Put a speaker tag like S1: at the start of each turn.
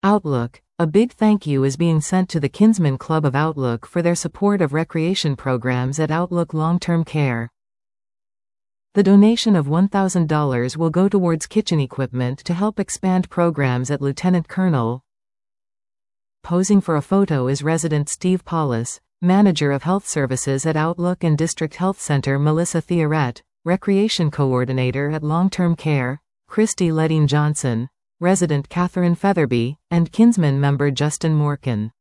S1: Outlook. A big thank you is being sent to the Kinsman Club of Outlook for their support of recreation programs at Outlook Long-Term Care. The donation of $1,000 will go towards kitchen equipment to help expand programs at Lieutenant Colonel. Posing for a photo is resident Steve Paulus, Manager of Health Services at Outlook and District Health Center Melissa Theoret, Recreation Coordinator at Long-Term Care, Christy Ledding Johnson, Resident Catherine Featherby, and Kinsman member Justin Morkin.